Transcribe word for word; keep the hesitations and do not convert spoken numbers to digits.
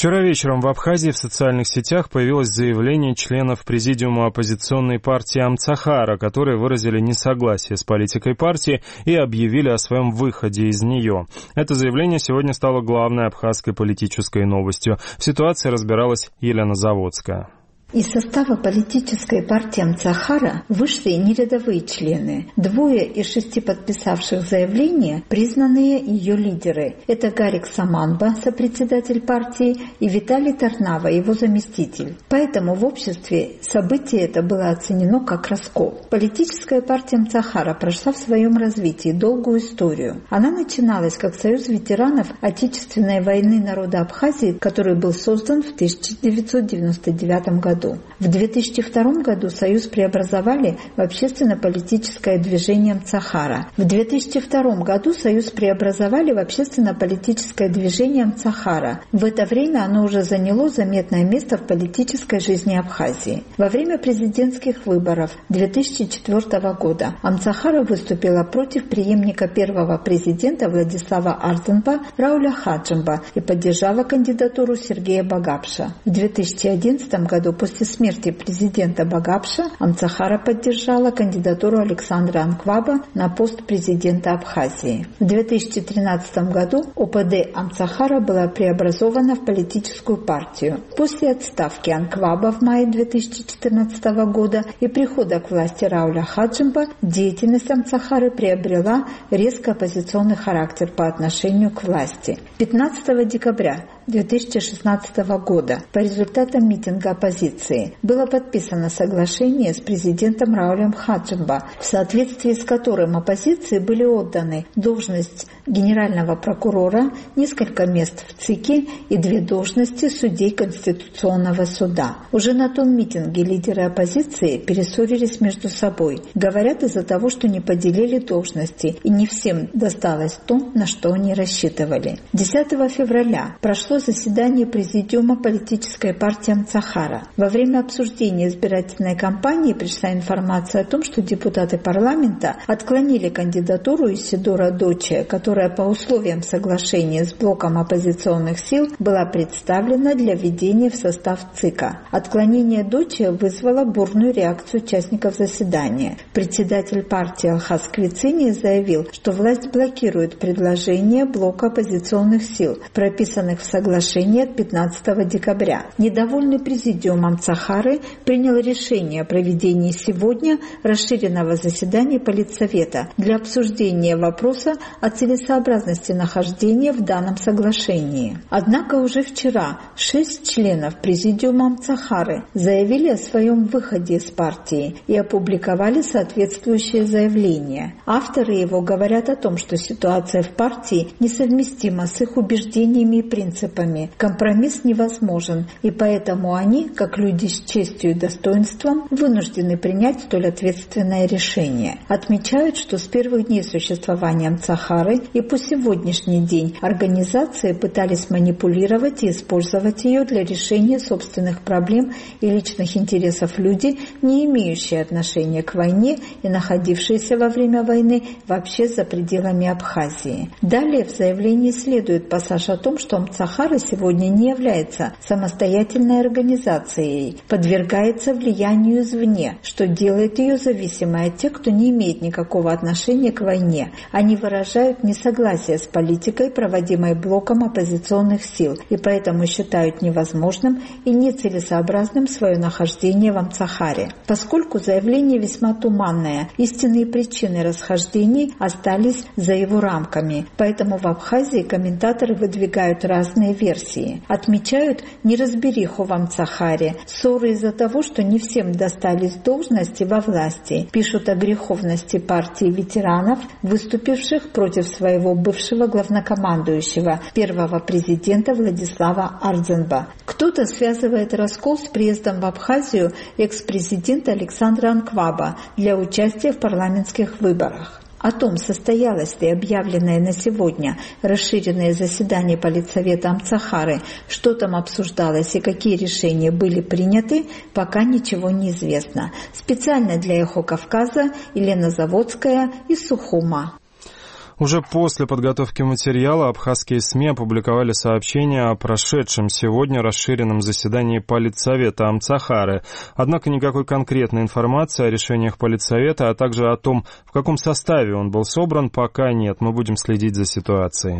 Вчера вечером в Абхазии в социальных сетях появилось заявление членов президиума оппозиционной партии Амцахара, которые выразили несогласие с политикой партии и объявили о своем выходе из нее. Это заявление сегодня стало главной абхазской политической новостью. В ситуации разбиралась Елена Заводская. Из состава политической партии Амцахара вышли нерядовые члены. Двое из шести подписавших заявление – признанные ее лидеры. Это Гарик Саманба, сопредседатель партии, и Виталий Тарнава, его заместитель. Поэтому в обществе событие это было оценено как раскол. Политическая партия Амцахара прошла в своем развитии долгую историю. Она начиналась как союз ветеранов Отечественной войны народа Абхазии, который был создан в тысяча девятьсот девяносто девятом году. В две тысячи втором году союз преобразовали в общественно-политическое движение Амцахара. В две тысячи втором году союз преобразовали в общественно-политическое движение Амцахара. В это время оно уже заняло заметное место в политической жизни Абхазии. Во время президентских выборов две тысячи четвёртого года Амцахара выступила против преемника первого президента Владислава Арзанба Рауля Хаджимба и поддержала кандидатуру Сергея Багапша. В две тысячи одиннадцатом году после После смерти президента Багапша Амцахара поддержала кандидатуру Александра Анкваба на пост президента Абхазии. В две тысячи тринадцатом году ОПД Амцахара была преобразована в политическую партию. После отставки Анкваба в мае две тысячи четырнадцатого года и прихода к власти Рауля Хаджимба деятельность Амцахары приобрела резко оппозиционный характер по отношению к власти. пятнадцатого декабря две тысячи шестнадцатого года по результатам митинга оппозиции было подписано соглашение с президентом Раулем Хаджимба, в соответствии с которым оппозиции были отданы должность генерального прокурора, несколько мест в ЦИКе и две должности судей Конституционного суда. Уже на том митинге лидеры оппозиции перессорились между собой. Говорят, из-за того, что не поделили должности и не всем досталось то, на что они рассчитывали. десятого февраля прошло заседание президиума политической партии Амцахара. Во время обсуждения избирательной кампании пришла информация о том, что депутаты парламента отклонили кандидатуру Исидора Дочия, которая по условиям соглашения с блоком оппозиционных сил была представлена для введения в состав ЦИКа. Отклонение Дочия вызвало бурную реакцию участников заседания. Председатель партии Алхаз Квицини заявил, что власть блокирует предложение блока оппозиционных сил, прописанных в соглашении от пятнадцатого декабря. Недовольный президиум Амцахары принял решение о проведении сегодня расширенного заседания Политсовета для обсуждения вопроса о целесообразности нахождения в данном соглашении. Однако уже вчера шесть членов президиума Амцахары заявили о своем выходе из партии и опубликовали соответствующее заявление. Авторы его говорят о том, что ситуация в партии несовместима с их убеждениями и принципами. Компромисс невозможен, и поэтому они, как люди с честью и достоинством, вынуждены принять столь ответственное решение. Отмечают, что с первых дней существования Амцахары и по сегодняшний день организации пытались манипулировать и использовать ее для решения собственных проблем и личных интересов люди, не имеющие отношения к войне и находившиеся во время войны вообще за пределами Абхазии. Далее в заявлении следует пассаж о том, что Амцахара сегодня не является самостоятельной организацией, подвергается влиянию извне, что делает ее зависимой от тех, кто не имеет никакого отношения к войне. Они выражают несогласие с политикой, проводимой блоком оппозиционных сил, и поэтому считают невозможным и нецелесообразным свое нахождение в Амцахаре. Поскольку заявление весьма туманное, истинные причины расхождений остались за его рамками, поэтому в Абхазии комментаторы выдвигают разные версии. Отмечают неразбериху в Амцахаре, ссоры из-за того, что не всем достались должности во власти. Пишут о греховности партии ветеранов, выступивших против своего бывшего главнокомандующего, первого президента Владислава Арзанба. Кто-то связывает раскол с приездом в Абхазию экс-президента Александра Анкваба для участия в парламентских выборах. О том, состоялось ли объявленное на сегодня расширенное заседание Политсовета Амцахары, что там обсуждалось и какие решения были приняты, пока ничего не известно. Специально для «Эхо Кавказа» Елена Заводская из Сухума. Уже после подготовки материала абхазские СМИ опубликовали сообщение о прошедшем сегодня расширенном заседании Политсовета Амцахары. Однако никакой конкретной информации о решениях Политсовета, а также о том, в каком составе он был собран, пока нет. Мы будем следить за ситуацией.